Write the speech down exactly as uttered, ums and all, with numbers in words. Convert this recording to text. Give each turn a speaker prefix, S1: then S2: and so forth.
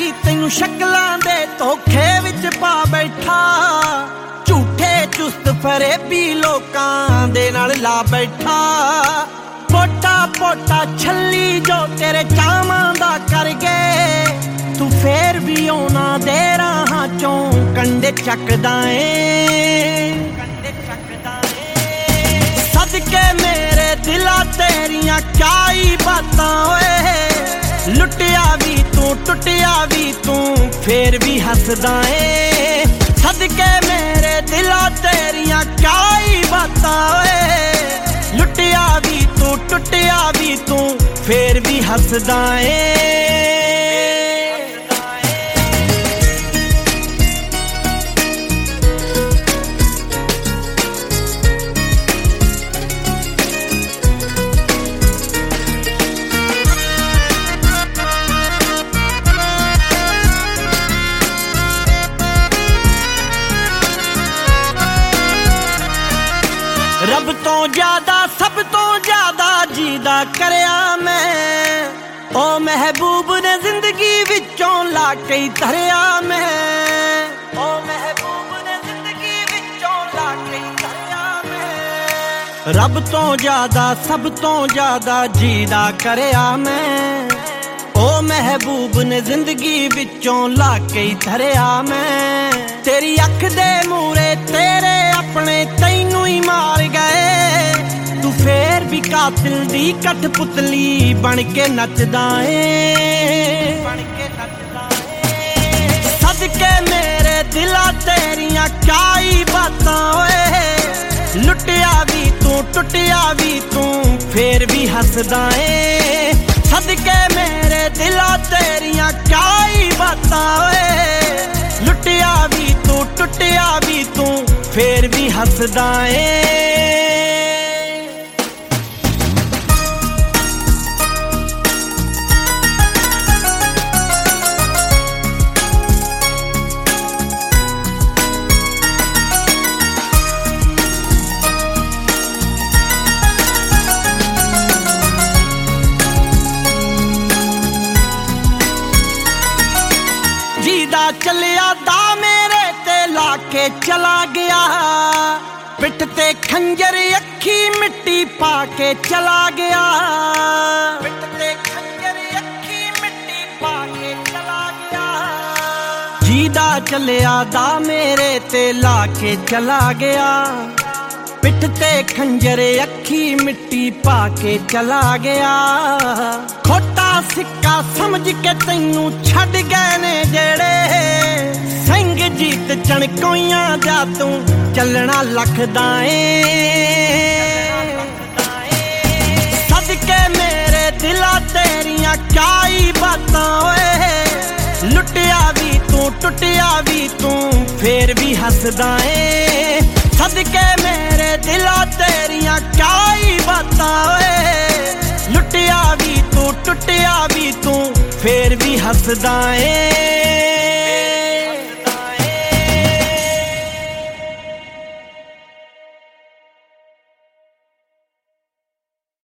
S1: ਵੀ ਤੈਨੂੰ ਸ਼ਕਲਾਂ ਦੇ ਧੋਖੇ ਵਿੱਚ ਪਾ ਬੈਠਾ ਝੂਠੇ ਚੁਸਤ ਫਰੇਬੀ ਲੋਕਾਂ ਦੇ ਨਾਲ ਲਾ ਬੈਠਾ ਪੋਟਾ ਪੋਟਾ ਛੱਲੀ ਜੋ ਤੇਰੇ ਚਾਵਾਂ ਦਾ ਕਰ ਗਏ ਤੂੰ ਫੇਰ ਵੀ ਉਹਨਾਂ ਦੇ ਰਾਹਾਂ ਚੋਂ ਕੰਡੇ ਚੱਕਦਾ ਏ ਸਦਕੇ ਮੇਰੇ ਦਿਲਾਂ ਤੇਰੀਆਂ ਕਾਈ ਬਾਤਾਂ ਓਏ ਲੁੱਟਿਆ ਵੀ ਤੂੰ ਟੁੱਟਿਆ ਵੀ ਤੂੰ ਫੇਰ ਵੀ ਹੱਸਦਾ ਏ ਸਦਕੇ ਮੇਰੇ ਦਿਲਾਂ ਤੇਰੀਆਂ ਕਾਈ ਬਾਤਾਂ ਓਏ ਲੁੱਟਿਆ ਵੀ ਤੂੰ ਟੁੱਟਿਆ ਵੀ ਤੂੰ ਫੇਰ ਵੀ ਹੱਸਦਾ ਏ ਰੱਬ ਤੋਂ ਜ਼ਿਆਦਾ ਸਭ ਤੋਂ ਜ਼ਿਆਦਾ ਜੀਦਾ ਕਰਿਆ ਮੈਂ ਓ ਮਹਿਬੂਬ ਨੇ ਜ਼ਿੰਦਗੀ ਵਿੱਚੋਂ ਲਾ ਕੇ ਧਰਿਆ ਮੈਂ ਓ ਮਹਿਬੂਬ ਨੇ ਜ਼ਿੰਦਗੀ ਵਿੱਚੋਂ ਲਾ ਕੇ ਧਰਿਆ ਮੈਂ ਰੱਬ ਤੋਂ ਜ਼ਿਆਦਾ ਸਭ ਤੋਂ ਜ਼ਿਆਦਾ ਜੀਦਾ ਕਰਿਆ ਮੈਂ ਓ ਮਹਿਬੂਬ ਨੇ ਜ਼ਿੰਦਗੀ ਵਿੱਚੋਂ ਲਾ ਕੇ ਧਰਿਆ ਮੈਂ ਤੇਰੀ ਅੱਖ ਦੇ ਮੂਰੇ ਤੇਰੇ ਆਪਣੇ ਤੈਨੂੰ ਹੀ ਮਾਰ ਗਏ ਤੂੰ ਫੇਰ ਵੀ ਕਾਤਿਲ ਦੀ ਕਠਪੁਤਲੀ ਬਣ ਕੇ ਨੱਚਦਾ ਏ ਬਣ ਕੇ ਨੱਚਦਾ ਏ ਸਦਕੇ ਮੇਰੇ ਦਿਲਾਂ ਤੇਰੀਆਂ ਕਾਈ ਬਾਤਾਂ ਓਏ ਲੁੱਟਿਆ ਵੀ ਤੂੰ ਟੁੱਟਿਆ ਵੀ ਤੂੰ ਫੇਰ ਵੀ ਹੱਸਦਾ ਏ ਸਦਕੇ ਮੇਰੇ ਦਿਲਾਂ ਤੇਰੀਆਂ ਕਾਈ ਬਾਤਾਂ ਓਏ ਲੁੱਟਿਆ ਵੀ ਤੂੰ ਟੁੱਟਿਆ ਵੀ ਤੂੰ ਫੇਰ ਵੀ ਹੱਸਦਾ ਏ ਜੀਦਾ ਚੱਲਿਆ ਦਾ ਮੇਰੇ ਤੇ ਲਾ ਕੇ ਚਲਾ ਗਿਆ ਪਿੱਠ ਤੇ ਖੰਜਰ ਅੱਖੀ ਮਿੱਟੀ ਪਾ ਕੇ ਚਲਾ ਗਿਆ ਪਿੱਠ ਤੇ ਖੰਜਰ ਅੱਖੀ ਮਿੱਟੀ ਪਾ ਕੇ ਚਲਾ ਗਿਆ ਜੀਦਾ ਚੱਲਿਆ ਦਾ ਮੇਰੇ ਤੇ ਲਾ ਕੇ ਚਲਾ ਗਿਆ ਪਿੱਠ ਤੇ ਖੰਜਰ ਅੱਖੀ ਮਿੱਟੀ ਪਾ ਕੇ ਚਲਾ ਗਿਆ ਖੋਟਾ ਸਿੱਕਾ ਸਮਝ ਕੇ ਤੈਨੂੰ ਛੱਡ ਗਏ ਨੇ ਜਿਹੜੇ ਸਿੰਘ ਜੀਤ ਚਣਕੋਈਆਂ ਦਾ ਤੂੰ ਚੱਲਣਾ ਲੱਖਦਾ ਏ ਸਦਕੇ ਮੇਰੇ ਦਿਲਾਂ ਤੇਰੀਆਂ ਕਾਈ ਬਾਤਾਂ ਓਏ ਲੁੱਟਿਆ ਵੀ ਤੂੰ ਟੁੱਟਿਆ ਵੀ ਤੂੰ ਫੇਰ ਵੀ ਹੱਸਦਾ ਏ ਸਦਕੇ ਮੇਰੇ ਦਿਲਾਂ ਤੇਰੀਆਂ ਕਾਈ ਬਾਤਾਂ ਓਏ ਲੁੱਟਿਆ ਵੀ ਤੂੰ ਟੁੱਟਿਆ ਵੀ ਤੂੰ ਫੇਰ ਵੀ ਹੱਸਦਾ ਏ